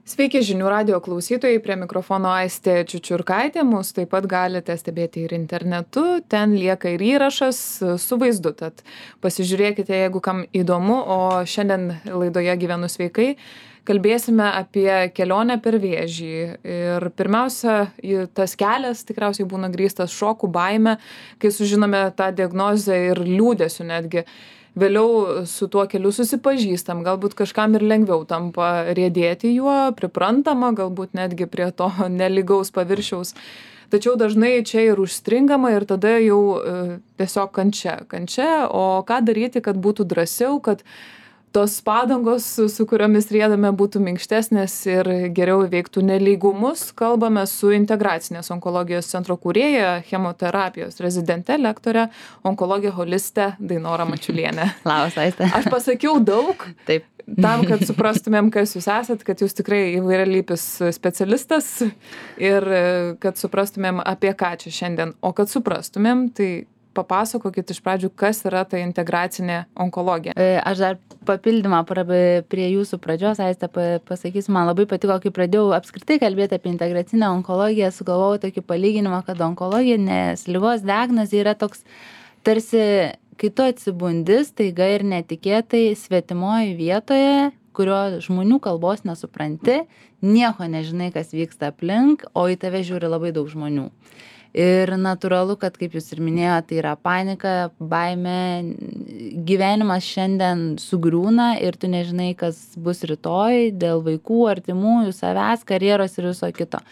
Sveiki žinių radijo klausytojai, prie mikrofono Aistė Čiučiurkaitė, mus taip pat galite stebėti ir internetu, ten lieka ir įrašas su vaizdu, tad pasižiūrėkite, jeigu kam įdomu, o šiandien laidoje Gyvenu sveikai kalbėsime apie kelionę per vėžį. Ir pirmiausia, tas kelias tikriausiai būna grįstas šoku, baime, kai sužinome tą diagnozę ir liūdėsiu netgi. Vėliau su tuo keliu susipažįstam, galbūt kažkam ir lengviau tampa riedėti juo, priprantama, galbūt netgi prie to nelygaus paviršiaus. Tačiau dažnai čia ir užstringama ir tada jau tiesiog kančia, o ką daryti, kad būtų drąsiau, kad tos padangos, su kuriomis riedame, būtų minkštesnės ir geriau įveiktų nelygumus. Kalbame su Integracinės onkologijos centro kūrėja, chemoterapijos rezidente, lektore, onkologė holiste Dainora Mačiulienė. Labas, Aiste. Aš pasakiau daug. Taip. Tam, kad suprastumėm, kas jūs esat, kad jūs tikrai įvairialypis specialistas ir kad suprastumėm, apie ką čia šiandien. O kad suprastumėm, tai papasakokit iš pradžių, kas yra ta integracinė onkologija. Aš dar papildymą prie jūsų pradžios, Aiste, pasakysiu, man labai patiko, kai pradėjau apskritai kalbėti apie integracinę onkologiją, sugalvojau tokį palyginimą, kad onkologinės ligos diagnozė yra toks tarsi, kai tu atsibundi staiga ir netikėtai svetimoje vietoje, kurio žmonių kalbos nesupranti, nieko nežinai, kas vyksta aplink, o į tave žiūri labai daug žmonių. Ir natūralu, kad, kaip jūs ir minėjote, tai yra panika, baimė, gyvenimas šiandien sugriūna ir tu nežinai, kas bus rytoj dėl vaikų, artimųjų, savęs, karjeros ir viso kito.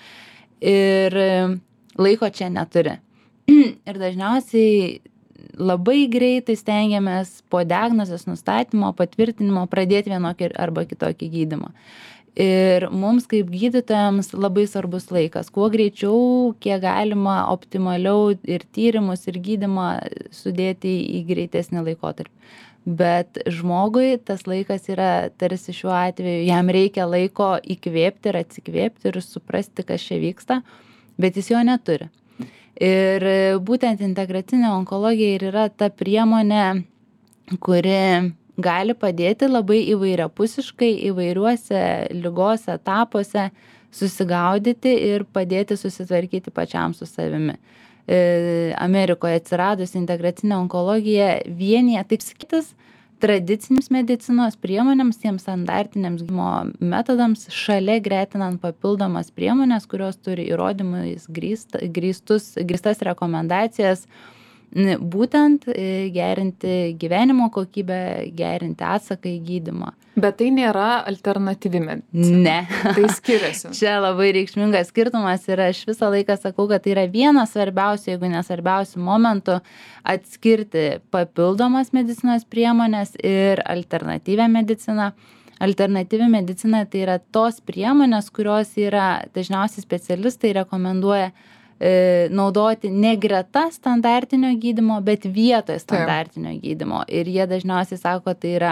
Ir laiko čia neturi. Ir dažniausiai labai greitai stengiamės po diagnozės nustatymo, patvirtinimo pradėti vienokį arba kitokį gydymą. Ir mums kaip gydytojams labai svarbus laikas. Kuo greičiau, kiek galima optimaliau ir tyrimus, ir gydymą sudėti į greitesnį laikotarpį. Bet žmogui tas laikas yra tarsi šiuo atveju, jam reikia laiko įkvėpti ir atsikvėpti ir suprasti, kas čia vyksta, bet jis jo neturi. Ir būtent integracinė onkologija ir yra ta priemonė, kuri gali padėti labai įvairiapusiškai įvairiuose ligos etapuose susigaudyti ir padėti susitvarkyti pačiam su savimi. Amerikoje atsiradus integracinė onkologija vienyje, taip sakytas, tradicinėms medicinos priemonėms, tiems standartiniams gydymo metodams, šalia gretinant papildomas priemonės, kurios turi įrodymais grįstas rekomendacijas, būtent gerinti gyvenimo kokybę, gerinti atsaką į gydymą. Bet tai nėra alternatyvi medicina. Ne. Tai skiriasi. Čia labai reikšmingas skirtumas ir aš visą laiką sakau, kad tai yra vienas svarbiausių, jeigu nesvarbiausių momentų atskirti papildomas medicinos priemonės ir alternatyvią mediciną. Alternatyvi medicina tai yra tos priemonės, kurios yra dažniausiai specialistai rekomenduoja naudoti ne greta standartinio gydymo, bet vietoje standartinio gydymo. Ir jie dažniausiai sako, tai yra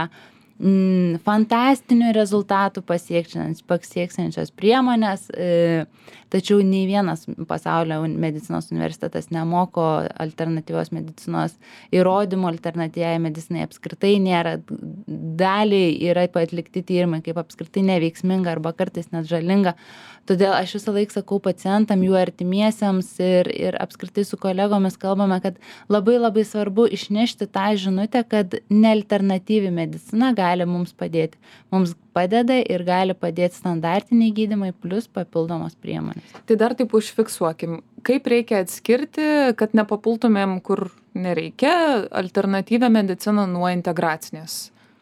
fantastinių rezultatų pasieksiančios priemonės, tačiau nei vienas pasaulio medicinos universitetas nemoko alternatyvios medicinos įrodymų, alternatyviai medicinai apskritai nėra. Daliai yra atlikti tyrimai kaip apskritai neveiksminga arba kartais net žalinga. Todėl aš visą laiką sakau pacientam, jų artimiesiems ir apskritai su kolegomis kalbame, kad labai labai svarbu išnešti tą žinutę, kad nealternatyvi medicina gali mums padėti. Mums padeda ir gali padėti standartiniai gydymai plus papildomos priemonės. Tai dar taip užfiksuokim, kaip reikia atskirti, kad nepapultumėm, kur nereikia, alternatyvią mediciną nuo integracinės.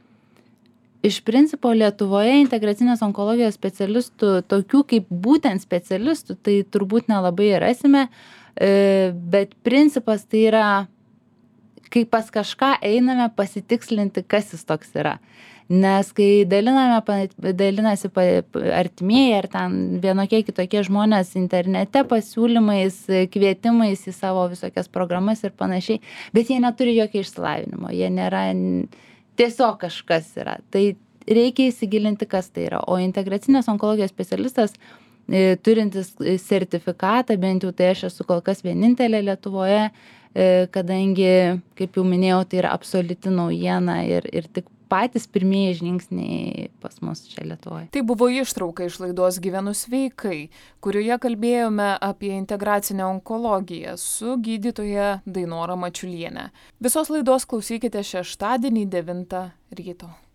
Iš principo Lietuvoje integracinės onkologijos specialistų, tokių kaip būtent specialistų, tai turbūt nelabai rasime, bet principas tai yra, kai pas kažką einame pasitikslinti, kas jis toks yra. Nes kai dalinasi artimieji ar ten vienokie kitokie žmonės internete pasiūlymais, kvietimais į savo visokias programas ir panašiai, bet jie neturi jokio išsilavinimo, jie nėra... Tiesiog kažkas yra. Tai reikia įsigilinti, kas tai yra. O integracinės onkologijos specialistas, turintis sertifikatą, bent jau tai aš esu kol kas vienintelė Lietuvoje, kadangi, kaip jau minėjau, tai yra absoliuti naujiena ir tik patys pirmieji žingsniai pas mus čia Lietuvoje. Tai buvo ištrauka iš laidos Gyvenu sveikai, kurioje kalbėjome apie integracinę onkologiją su gydytoja Dainora Mačiuliene. Visos laidos klausykite šeštadienį 9 ryto.